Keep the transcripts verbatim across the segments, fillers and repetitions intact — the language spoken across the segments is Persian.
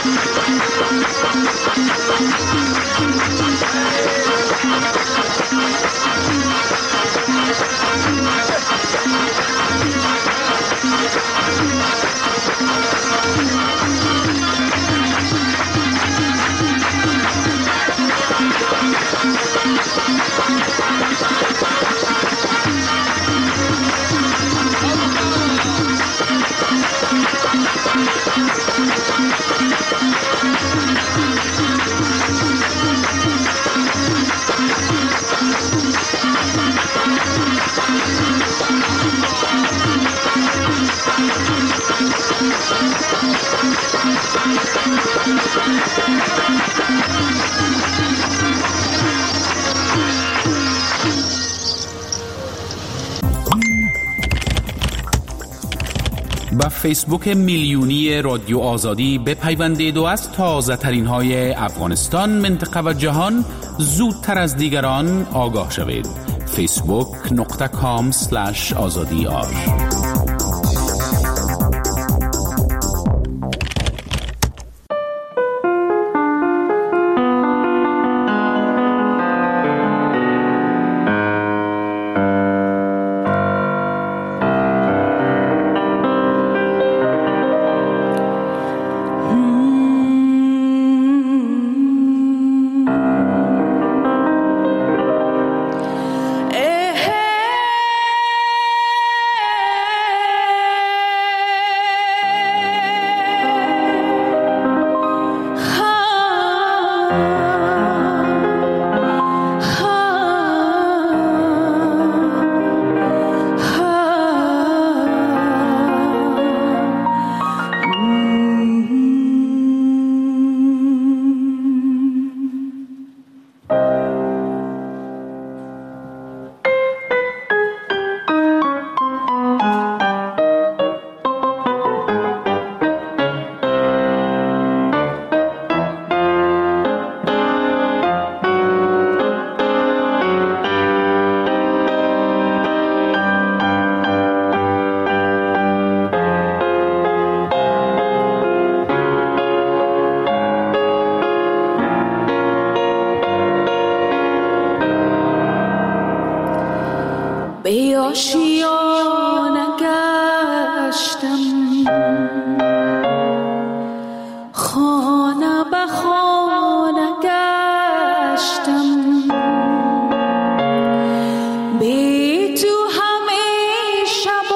با فیسبوک میلیونی رادیو آزادی بپیوندید و از تازه ترین های افغانستان، منطقه و جهان زودتر از دیگران آگاه شوید. فیسبوک نقطه کام سلش آزادی آر. به آشیانه گشتم، خانه به خانه گشتم، بی تو همه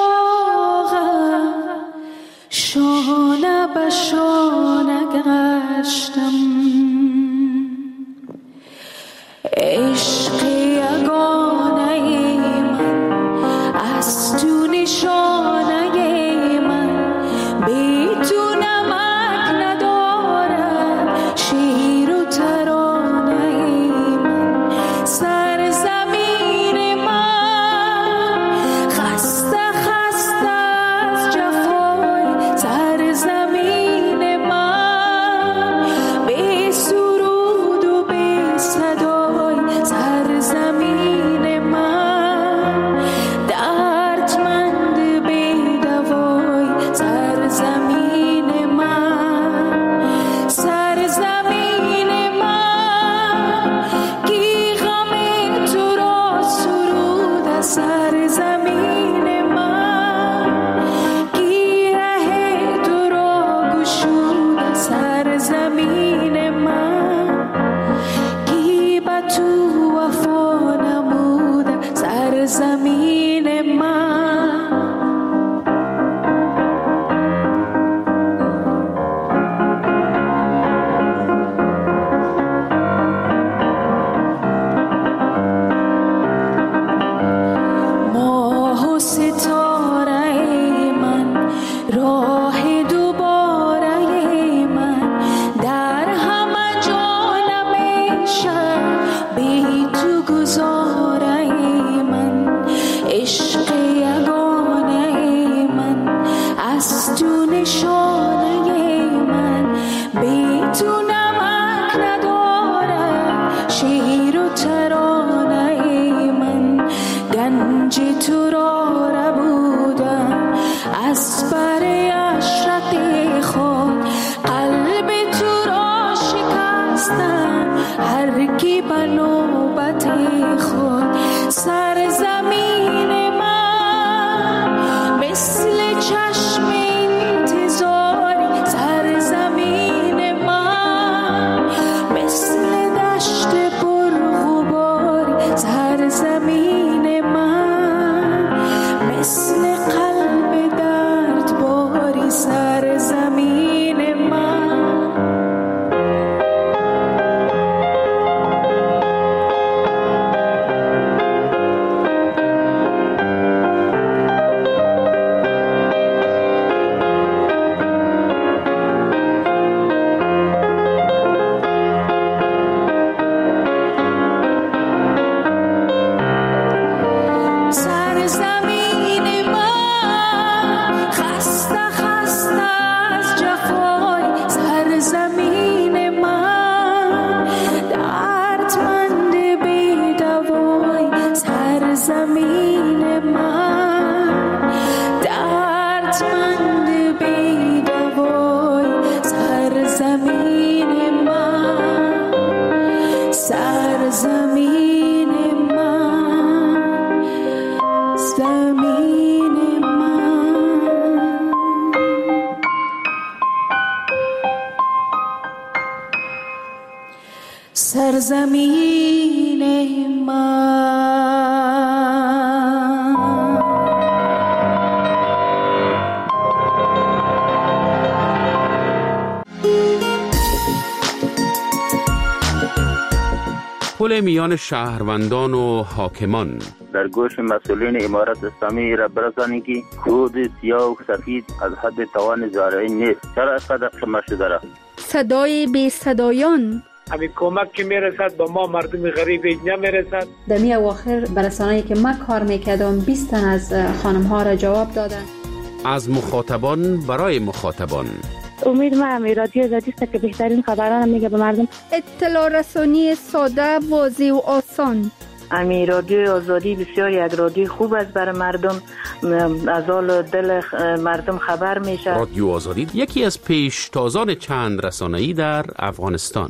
شباغم شانه به شانه گشتم. عشق یگانه من از تو نشانه من، بی تو نمک ندارد شیرین سرزمین من. پل میان شهروندان و حاکمان. در گوش مسئولین امارت اسلامی را برسانید که کود سیاه و سفید از حد توان زارعی نیست. چرا اینقدر کم شده را؟ صدای بی صدایان. همین کمک که میرسد با ما مردم غریب نمیرسد. در می اواخر برسانه‌ای که من کار میکردم بیست تن از خانم ها را جواب دادن. از مخاطبان برای مخاطبان. امید ما همی رادیو آزادی است که بهترین خبران میگه به مردم. اطلاع رسانی ساده، واضح و آسان. امی رادیو آزادی بسیار یک رادیو خوب است برای مردم، از حال دل مردم خبر میشه. رادیو آزادی یکی از پیشتازان چند رسانه‌ای در افغانستان.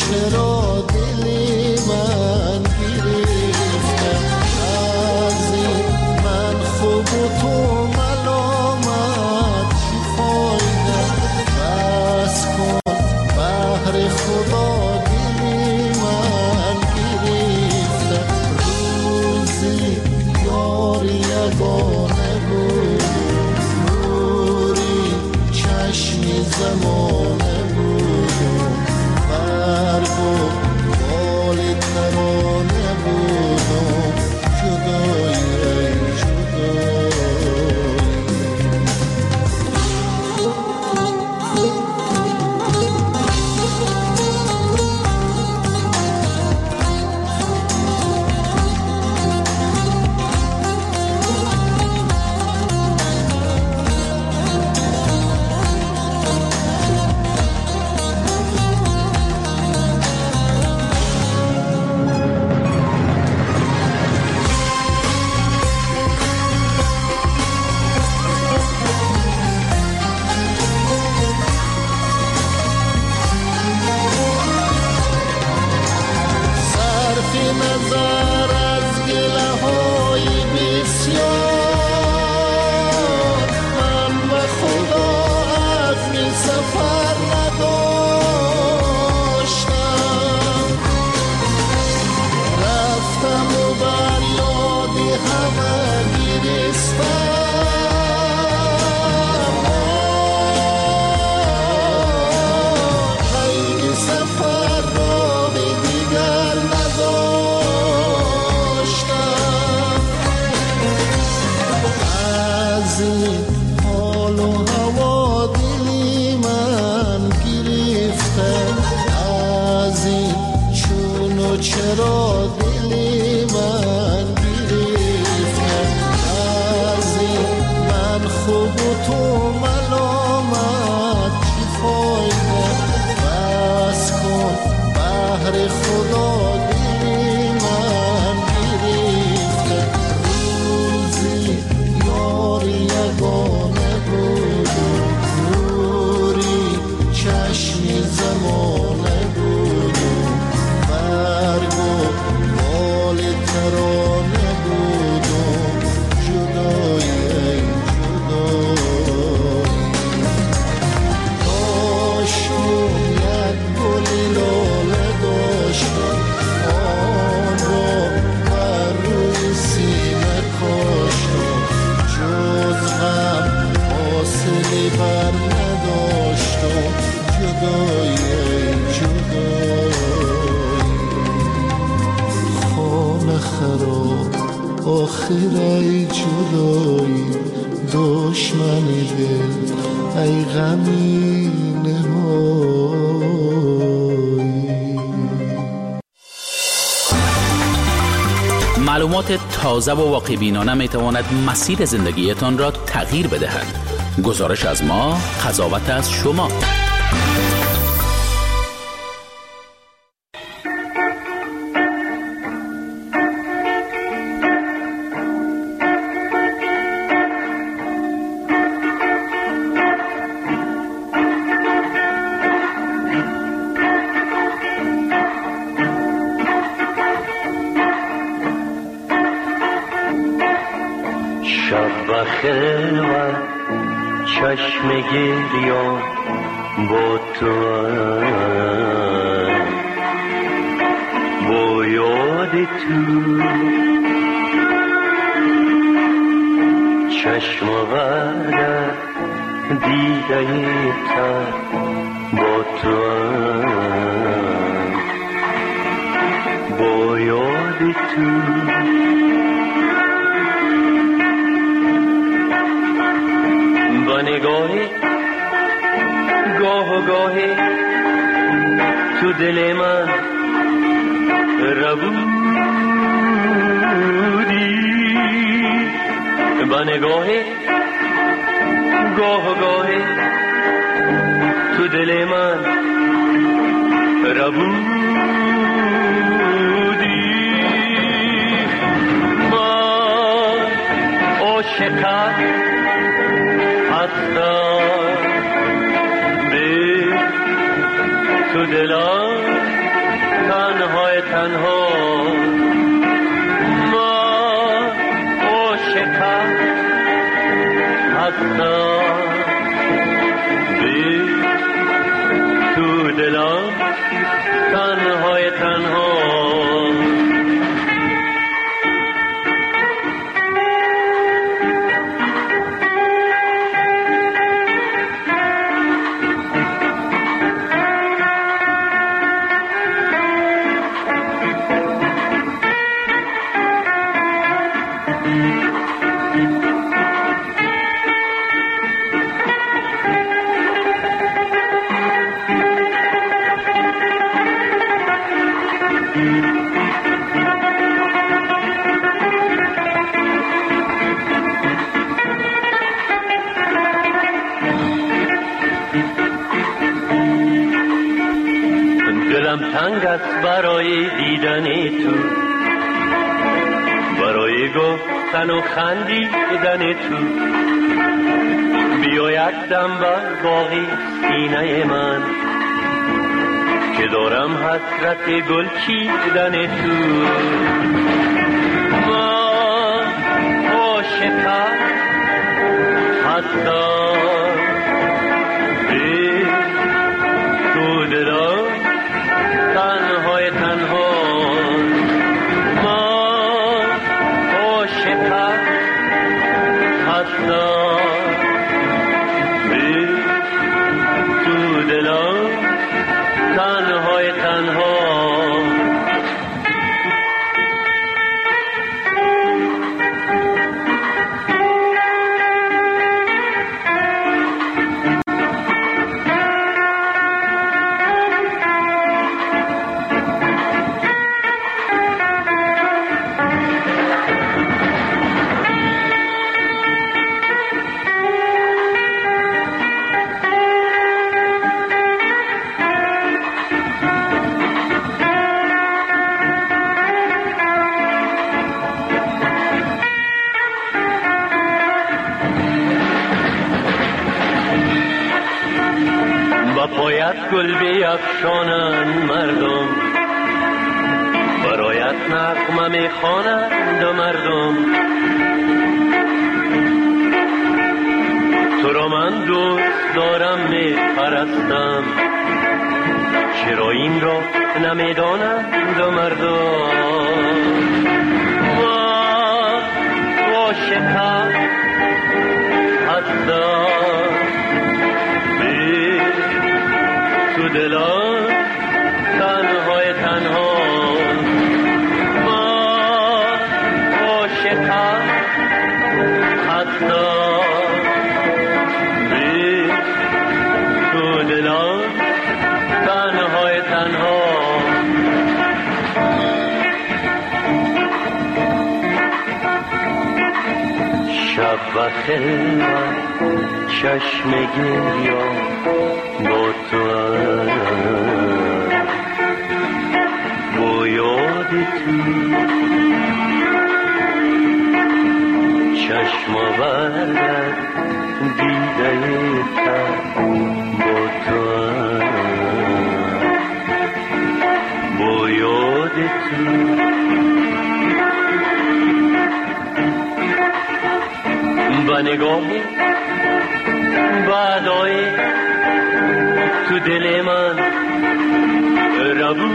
چرا دل من گرفته از گذر از گله های بسیار، من و خدا عزم سفر نداشتم، رفتم و بر یاد همه گرستم، قید سفر را به دیگر نداشتم، از این حال و هوا دلی من گرفته، از این چون و چرا دلی من گرفته، از این من خوب و تو ملامت چی فایده، بس کن بهر خدا دلی من گرفته، روزی یار یگانه بود و نوری چشمی زمانه بود و برگ و بال ترانه بود و جدایی ای جدایی، داشتم یک گلی لاله داشتم، آن را بر روی سینه کاشتم، جز غم حاصلی بر نداشتم، جدایی ای جدایی، خانه خراب آخر ای جدایی، دشمنی دل ای غمی نهایی. معلومات تازه و واقع بینانه می تواند مسیر زندگیتان را تغییر بدهد. گزارش از ما، قضاوت از شما. خلوت چشم گریان با تو، با یاد تو چشم آورده دیده تر با تو، با یاد تو با نگاهی گاه و گاهی تو دل من ربودی، با نگاهی گاه و گاهی تو دل من ربودی، من عاشقم هستم به تو دلم تنهای تنها، من عاشقم هستم به تو دلم تنهای تنها. تنگ است برای دیدن تو، برای گفتن و خندیدن تو، بیا یک دم بر باقی سینه من، که دارم حسرت گل چیدن تو. من عاشقم هستم به تو دلم تنهای تنها. من عاشقم هستم به تو دلم تنهای تنها. پایت گل بیفشانند مردم، برایت نغمه میخوانند مردم. تو را من دوست دارم میپرستم، چرا این را نمیدانند مردم. من عاشقم هستم تو دلم تنهای تنها. من عاشقم هستم به تو دلم تنهای تنها. شب و خلوت چشم گریان با تو با یاد تو چشم آورد دیده تر با تو با یاد تو. با نگاه بعدای تو دل من ربودی،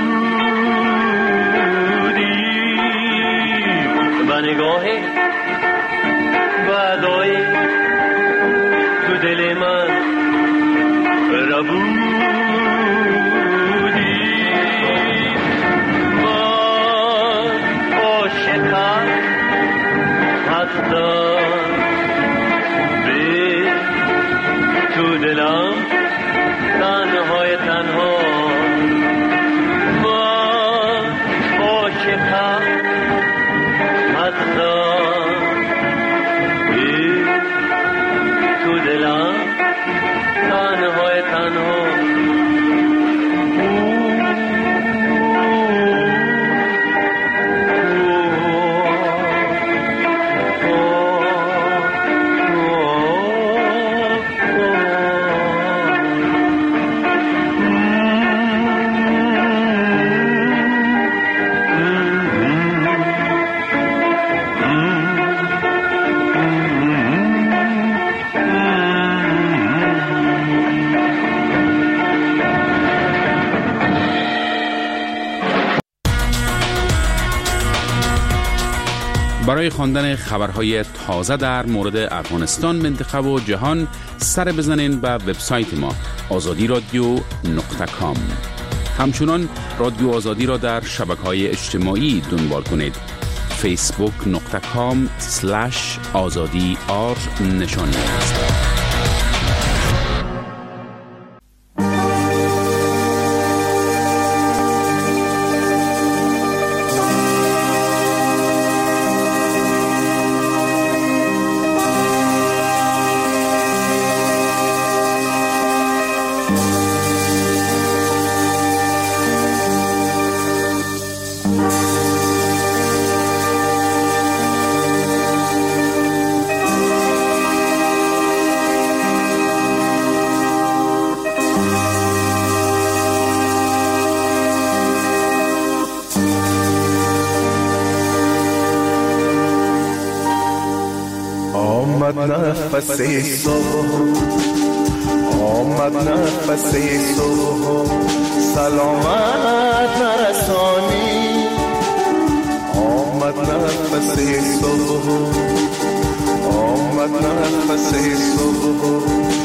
با نگاه بعدای تو دل من ربودی. من عاشقم هستم به تو دلم تنهای تنها. من عاشقم هستم به تو دلم تنهای تنها. برای خواندن خبرهای تازه در مورد افغانستان، منطقه و جهان سر بزنین به وبسایت ما آزادی رادیو نقطه کام. همچنان رادیو آزادی را در شبکه‌های اجتماعی دنبال کنید. فیسبوک نقطه کام سلش آزادی آر نشان است. نفس صبح، آمد نفس صبح، سلامت نرسانی. آمد نفس صبح، آمد نفس صبح،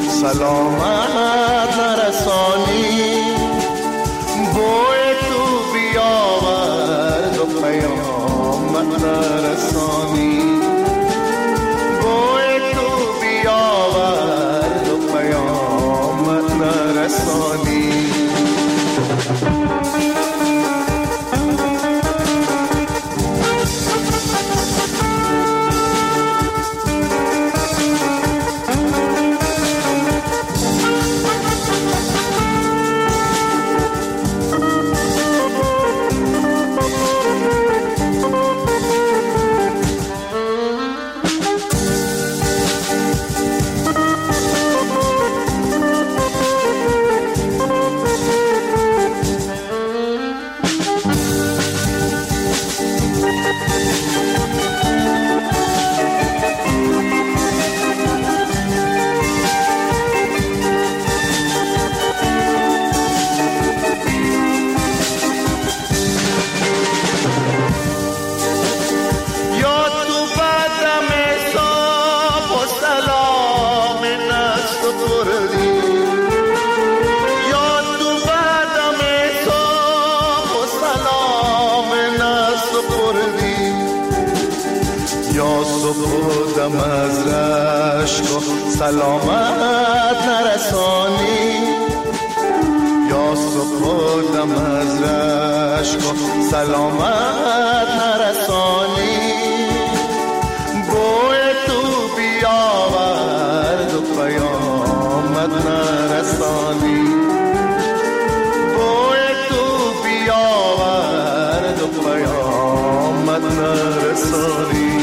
سلامت نرسانی. بوی تو بیاورد و پیامت نرسانی. بوی تو بیاورد و پیامت نرسانی. دم از رشک سلامت نرسانی. یا صبح دم از رشک سلامت نرسانی. بوی تو بیاورد و پیامت نرسانی. بوی تو بیاورد و پیامت نرسانی.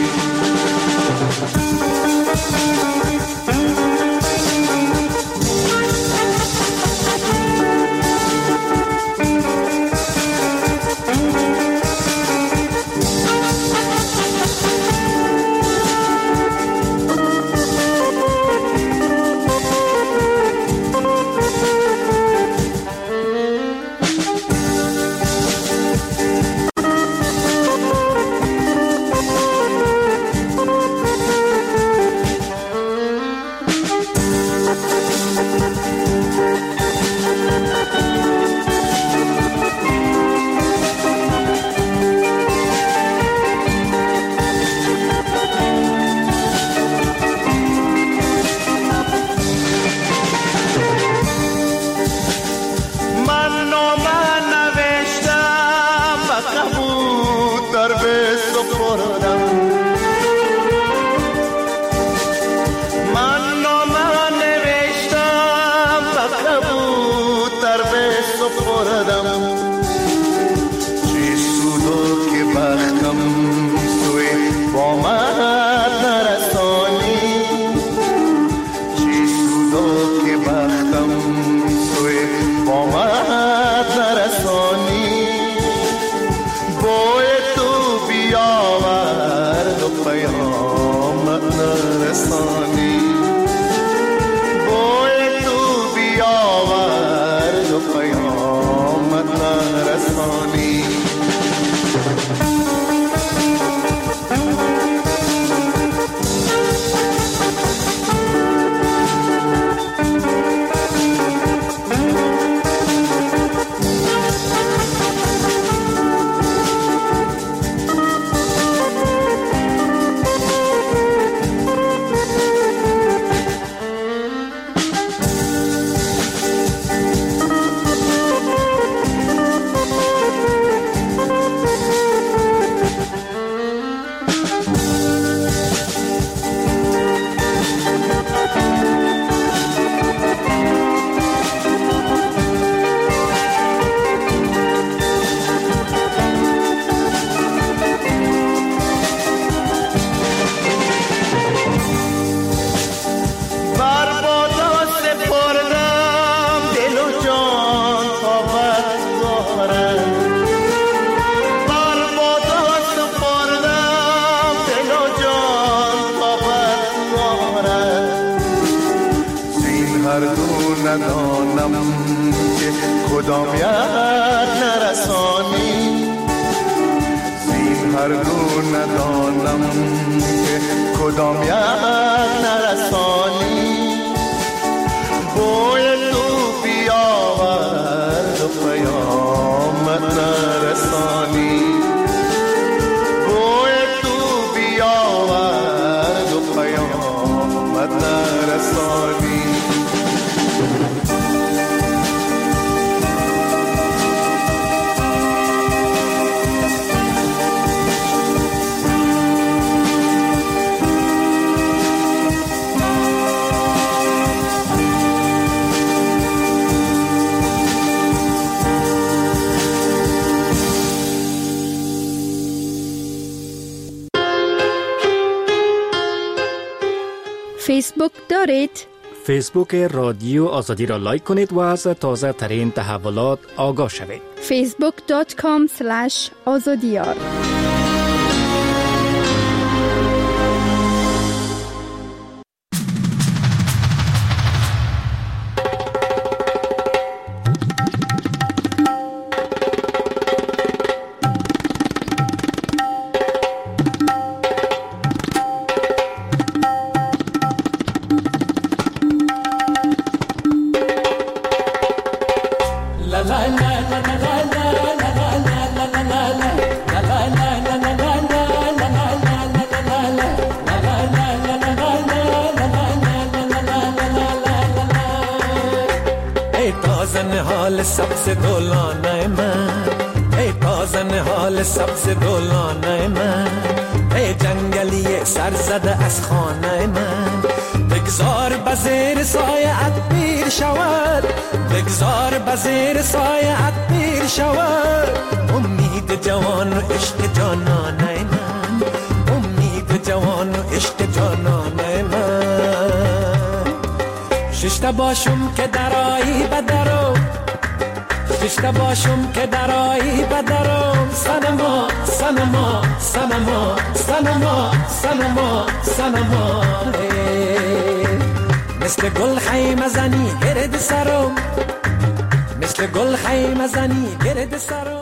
ندانم که کدام یک نرسانی، زین هر دو ندانم که کدام یک نرسانی. بوی تو بیاورد و پیامت نرسانی، بوی تو بیاورد و پیامت نرسانی. فیسبوک دارید؟ فیسبوک رادیو آزادی را لایک کنید و از تازه ترین تحولات آگاه شوید. فیسبوک دات کام اسلش آزادیار. حال سبز دولانه من، ای تازن حال سبز دولانه من، ای جنگلی سر زده از خانه من. بگذار بزیر سایه پیر شود، بگذار بزیر سایه پیر شود. امید جوان و عشق جانانه من، امید جوان و عشق جانانه من. ششته باشم که درایی بدرو، ششته باشم که درایی بدرم. سنما سنما سنما سنما سنما سنما. مثل گل خیمه زنی گرد سرم، مثل گل خیمه زنی گرد سرم.